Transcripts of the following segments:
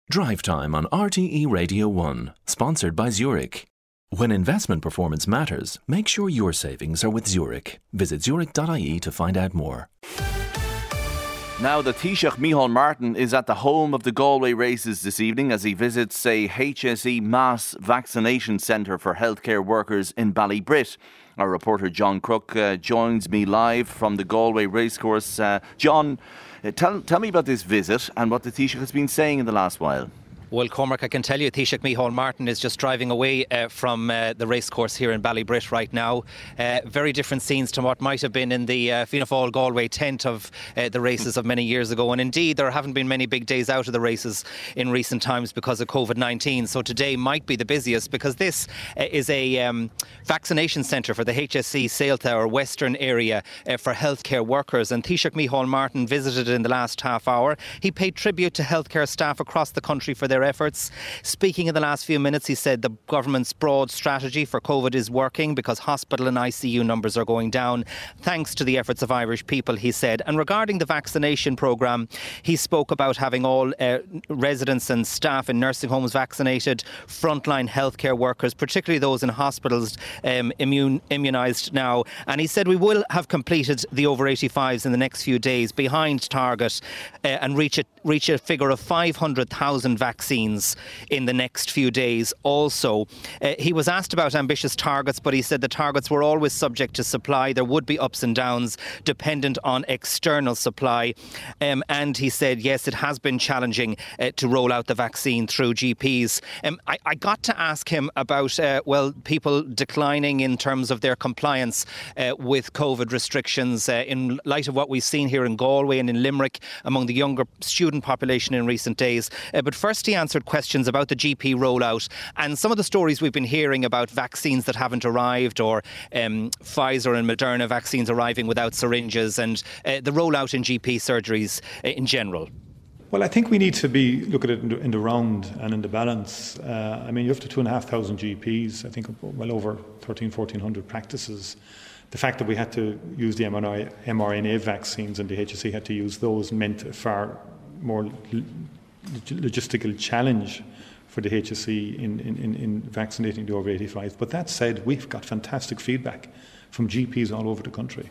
Drive Time on RTE Radio 1, sponsored by Zurich. When investment performance matters, make sure your savings are with Zurich. Visit zurich.ie to find out more. Now, the Taoiseach Micheál Martin is at the home of the Galway races this evening as he visits a HSE mass vaccination centre for healthcare workers in Ballybrit. Our reporter John Crook joins me live from the Galway racecourse. John, tell me about this visit and what the Taoiseach has been saying in the last while. Well, Cormac, I can tell you Taoiseach Micheál Martin is just driving away from the racecourse here in Ballybrit right now. Very different scenes to what might have been in the Fianna Fáil Galway tent of the races of many years ago. And indeed, there haven't been many big days out of the races in recent times because of COVID-19. So today might be the busiest because this is a vaccination centre for the HSE Sailta or Western area for healthcare workers. And Taoiseach Micheál Martin visited in the last half hour. He paid tribute to healthcare staff across the country for their efforts. Speaking in the last few minutes, he said the government's broad strategy for COVID is working because hospital and ICU numbers are going down thanks to the efforts of Irish people, he said. And regarding the vaccination programme, he spoke about having all residents and staff in nursing homes vaccinated, frontline healthcare workers, particularly those in hospitals, immunised now. And he said we will have completed the over 85s in the next few days behind target and reach a figure of 500,000 vaccines in the next few days also. He was asked about ambitious targets, but he said the targets were always subject to supply. There would be ups and downs dependent on external supply. And he said, yes, it has been challenging to roll out the vaccine through GPs. I got to ask him about, people declining in terms of their compliance with COVID restrictions in light of what we've seen here in Galway and in Limerick among the younger student population in recent days. But first he answered questions about the GP rollout and some of the stories we've been hearing about vaccines that haven't arrived or Pfizer and Moderna vaccines arriving without syringes and the rollout in GP surgeries in general. Well, I think we need to look at it in the round and in the balance. You have to 2,500 GPs, I think well over 1,400 practices. The fact that we had to use the mRNA vaccines and the HSE had to use those meant a far more logistical challenge for the HSE in vaccinating the over 85s. But that said, we've got fantastic feedback from GPs all over the country.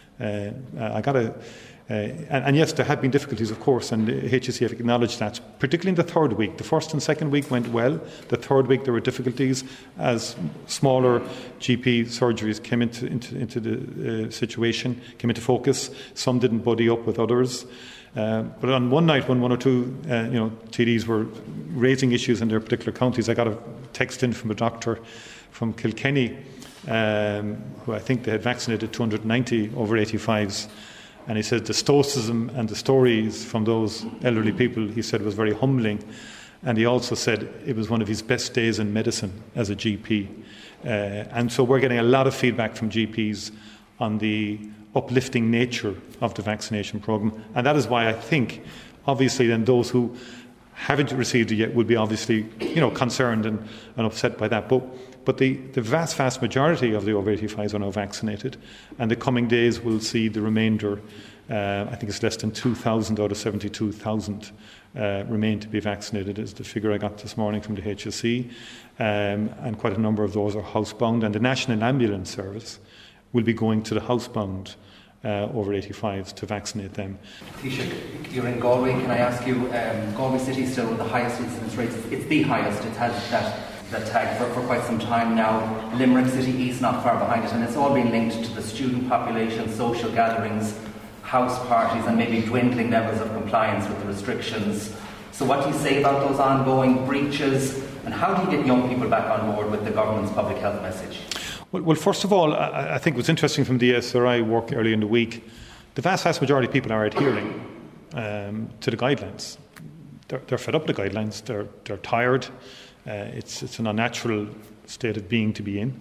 And yes, there have been difficulties, of course, and the HSE have acknowledged that, particularly in the third week. The first and second week went well. The third week there were difficulties as smaller GP surgeries came into the situation, came into focus. Some didn't buddy up with others. But on one night when one or two TDs were raising issues in their particular counties, I got a text in from a doctor from Kilkenny who I think they had vaccinated 290 over 85s. And he said the stoicism and the stories from those elderly people, he said, was very humbling. And he also said it was one of his best days in medicine as a GP. And so we're getting a lot of feedback from GPs on the uplifting nature of the vaccination programme. And that is why I think, obviously, then those who haven't received it yet would be obviously, concerned and upset by that. But the vast majority of the over 85s are now vaccinated, and the coming days will see the remainder. I think it's less than 2,000 out of 72,000 remain to be vaccinated, is the figure I got this morning from the HSE, and quite a number of those are housebound. And the National Ambulance Service will be going to the housebound over 85s to vaccinate them. Taoiseach, you're in Galway. Can I ask you, Galway City is still one of the highest incidence rates. It's the highest. It's had that tag for quite some time now. Limerick City East not far behind it, and it's all been linked to the student population, social gatherings, house parties, and maybe dwindling levels of compliance with the restrictions. So what do you say about those ongoing breaches, and how do you get young people back on board with the government's public health message? Well, first of all, I think what's interesting from the SRI work early in the week, the vast majority of people are adhering to the guidelines. They're fed up with the guidelines. They're tired. It's an unnatural state of being to be in,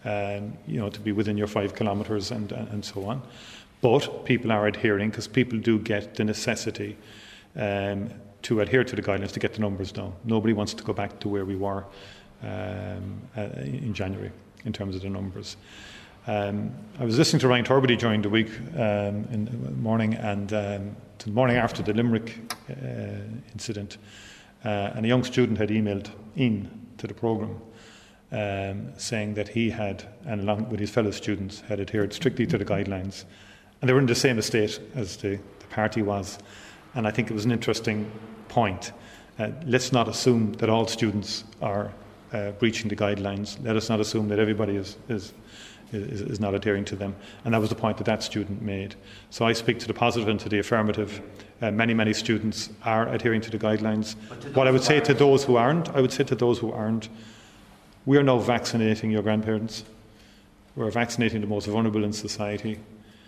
to be within your 5 kilometres and so on. But people are adhering because people do get the necessity to adhere to the guidelines to get the numbers down. Nobody wants to go back to where we were in January in terms of the numbers. I was listening to Ryan Tubridy during the week in the morning and the morning after the Limerick incident, and a young student had emailed in to the programme saying that he had, and along with his fellow students, had adhered strictly to the guidelines. And they were in the same estate as the party was. And I think it was an interesting point. Let's not assume that all students are breaching the guidelines. Let us not assume that everybody is not adhering to them. And that was the point that student made. So I speak to the positive and to the affirmative. Many students are adhering to the guidelines. What I would say to those who aren't, we are now vaccinating your grandparents. We're vaccinating the most vulnerable in society.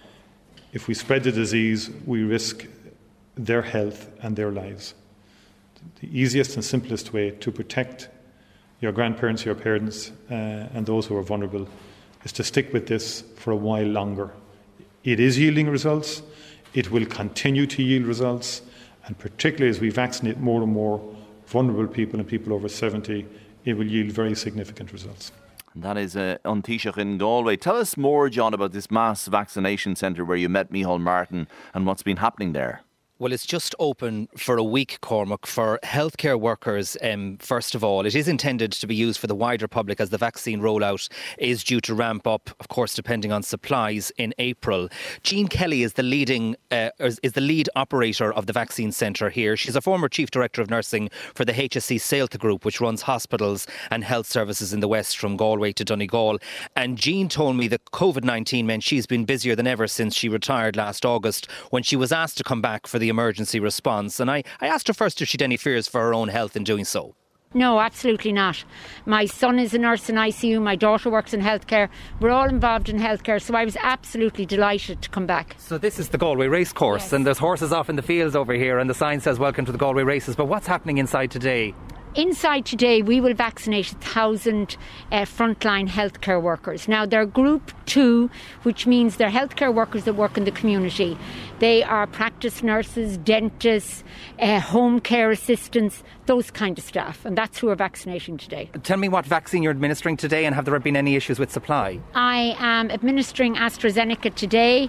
If we spread the disease, we risk their health and their lives. The easiest and simplest way to protect your grandparents, your parents, and those who are vulnerable is to stick with this for a while longer. It is yielding results. It will continue to yield results. And particularly as we vaccinate more and more vulnerable people and people over 70, it will yield very significant results. And that is An Taoiseach in Galway. Tell us more, John, about this mass vaccination centre where you met Micheál Martin and what's been happening there. Well, it's just open for a week, Cormac, for healthcare workers, first of all. It is intended to be used for the wider public as the vaccine rollout is due to ramp up, of course, depending on supplies in April. Jean Kelly is the lead operator of the vaccine centre here. She's a former Chief Director of Nursing for the HSE Sailta Group, which runs hospitals and health services in the west from Galway to Donegal. And Jean told me that COVID-19 meant she's been busier than ever since she retired last August when she was asked to come back for the emergency response. And I asked her first if she'd any fears for her own health in doing so. No, absolutely not. My son is a nurse in ICU, my daughter works in healthcare. We're all involved in healthcare, so I was absolutely delighted to come back. So this is the Galway Racecourse, yes. And there's horses off in the fields over here and the sign says welcome to the Galway Races. But what's happening inside today? Inside today, we will vaccinate 1,000 frontline healthcare workers. Now, they're Group 2, which means they're healthcare workers that work in the community. They are practice nurses, dentists, home care assistants, those kind of staff. And that's who we're vaccinating today. Tell me what vaccine you're administering today, and have there been any issues with supply? I am administering AstraZeneca today,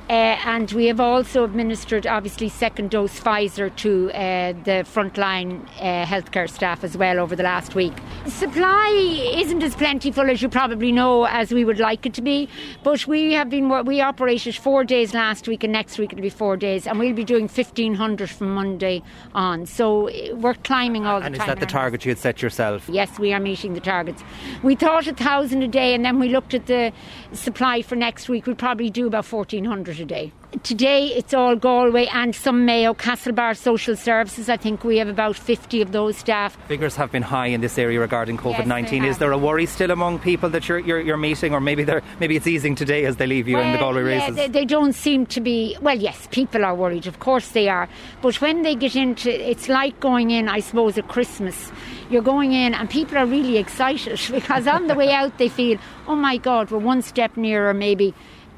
and we have also administered, obviously, second dose Pfizer to the frontline healthcare staff as well over the last week. Supply isn't as plentiful as you probably know as we would like it to be, but we operated 4 days last week, and next week it'll be 4 days, and we'll be doing 1,500 from Monday on. So we're climbing all the time. And is that the target you had set yourself? Yes, we are meeting the targets. We thought 1,000 a day, and then we looked at the supply for next week. We'll probably do about 1,400 a day. Today it's all Galway and some Mayo, Castlebar Social Services. I think we have about 50 of those staff. Figures have been high in this area regarding COVID-19. Yes, is there a worry still among people that you're meeting, or maybe it's easing today as they leave you in the Galway Races? They don't seem to be. Well, yes, people are worried. Of course they are. But when they get into, it's like going in, I suppose, at Christmas. You're going in and people are really excited because on the way out they feel, oh my God, we're one step nearer maybe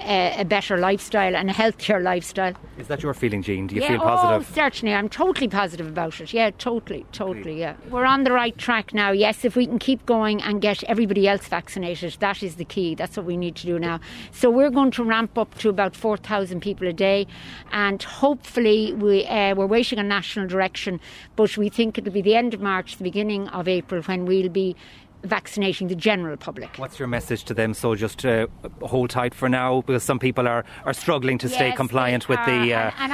a better lifestyle and a healthier lifestyle. Is that your feeling, Jean? Do you feel positive? Oh, certainly. I'm totally positive about it. Yeah, totally, yeah. We're on the right track now. Yes, if we can keep going and get everybody else vaccinated, that is the key. That's what we need to do now. So we're going to ramp up to about 4,000 people a day, and hopefully we're waiting on national direction, but we think it'll be the end of March, the beginning of April, when we'll be vaccinating the general public. What's your message to them? So just hold tight for now, because some people are struggling to stay compliant with the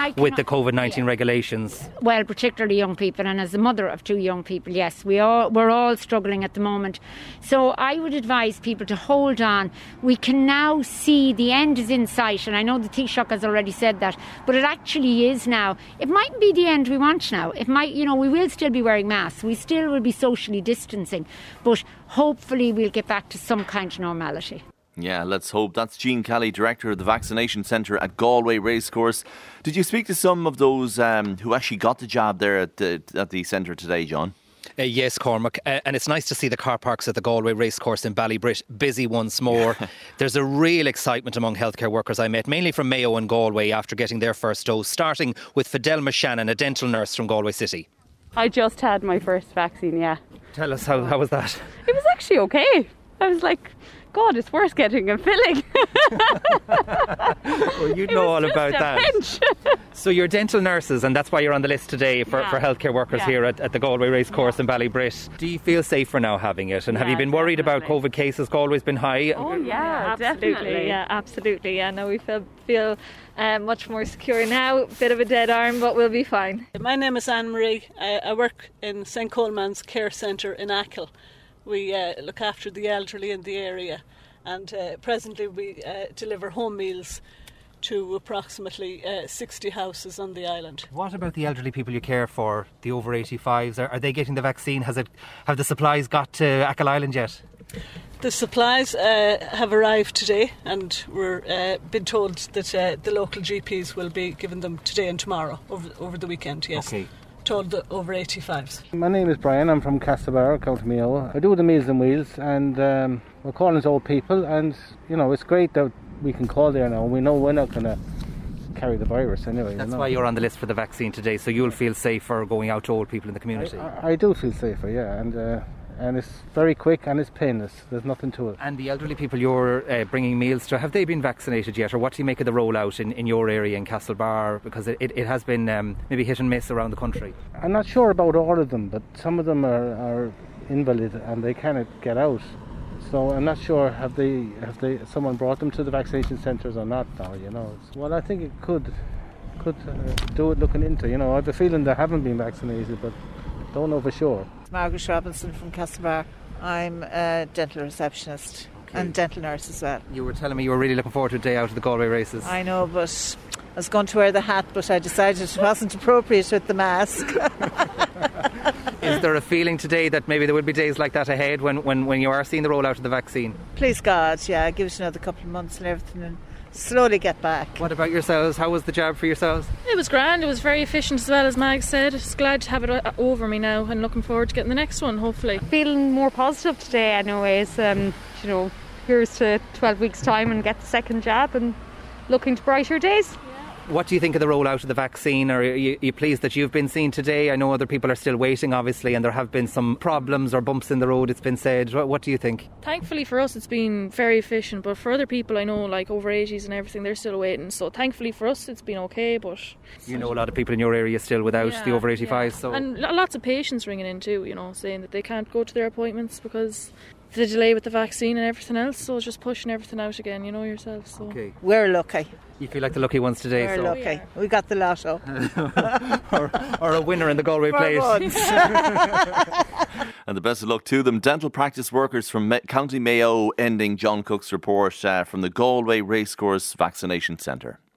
COVID-19 regulations. Well, particularly young people, and as the mother of 2 young people, yes, we're all struggling at the moment. So I would advise people to hold on. We can now see the end is in sight, and I know the Taoiseach has already said that, but it actually is now. It mightn't be the end we want now. It might, we will still be wearing masks. We still will be socially distancing, but hopefully we'll get back to some kind of normality. Yeah, let's hope. That's Jean Kelly, Director of the Vaccination Centre at Galway Racecourse. Did you speak to some of those who actually got the jab there at the centre today, John? Yes, Cormac, and it's nice to see the car parks at the Galway Racecourse in Ballybrit busy once more. There's a real excitement among healthcare workers I met, mainly from Mayo and Galway, after getting their first dose, starting with Fidelma Shannon, a dental nurse from Galway City. I just had my first vaccine, yeah. Tell us, how was that? It was actually okay. I was like, God, it's worth getting a filling. Well, you know all about that. So you're dental nurses, and that's why you're on the list today for healthcare workers here at the Galway Racecourse in Ballybrit. Do you feel safer now having it? And have you been worried about COVID cases? Galway's been high. Oh yeah, definitely. Yeah, absolutely. Yeah, no, we feel much more secure now. Bit of a dead arm, but we'll be fine. My name is Anne-Marie. I work in St. Coleman's Care Centre in Achill. We look after the elderly in the area, and presently we deliver home meals to approximately 60 houses on the island. What about the elderly people you care for, the over 85s? Are they getting the vaccine? Have the supplies got to Achill Island yet? The supplies have arrived today, and we're been told that the local GPs will be giving them today and tomorrow over the weekend. Yes. Okay. Told the over 85s. My name is Brian. I'm from Castlebar, County Mayo. I do the Meals on Wheels, and we're calling to old people, and it's great that we can call there now. We know we're not going to carry the virus anyway. That's why you're on the list for the vaccine today, so you'll feel safer going out to old people in the community. I do feel safer, yeah, and it's very quick and it's painless. There's nothing to it. And the elderly people you're bringing meals to, have they been vaccinated yet, or what do you make of the rollout in your area in Castlebar? Because it has been maybe hit and miss around the country. I'm not sure about all of them, but some of them are invalid and they cannot get out. So I'm not sure have they someone brought them to the vaccination centres or not now. Well, I think it could do it looking into. I have a feeling they haven't been vaccinated, but don't know for sure. Margaret Robinson from Castlebar. I'm a dental receptionist and dental nurse as well. You were telling me you were really looking forward to a day out of the Galway races. I know, but I was going to wear the hat, but I decided it wasn't appropriate with the mask. Is there a feeling today that maybe there will be days like that ahead when you are seeing the rollout of the vaccine? Please God, yeah, give it another couple of months and everything and slowly get back. What about yourselves? How was the jab for yourselves? It was grand. It was very efficient as well, as Mag said. Just glad to have it over me now and looking forward to getting the next one, hopefully. Feeling more positive today anyways. Here's to 12 weeks time and get the second jab and looking to brighter days. What do you think of the rollout of the vaccine? Are you pleased that you've been seen today? I know other people are still waiting, obviously, and there have been some problems or bumps in the road, it's been said. What do you think? Thankfully for us, it's been very efficient, but for other people I know, like over 80s and everything, they're still waiting. So thankfully for us, it's been okay, but... You know a lot of people in your area still without the over 85s, so... And lots of patients ringing in too, saying that they can't go to their appointments because... the delay with the vaccine and everything else, so just pushing everything out again, yourself. So. Okay. We're lucky. You feel like the lucky ones today. We're lucky. We got the lotto. or a winner in the Galway Plate. And the best of luck to them. Dental practice workers from County Mayo ending John Cook's report from the Galway Racecourse Vaccination Centre.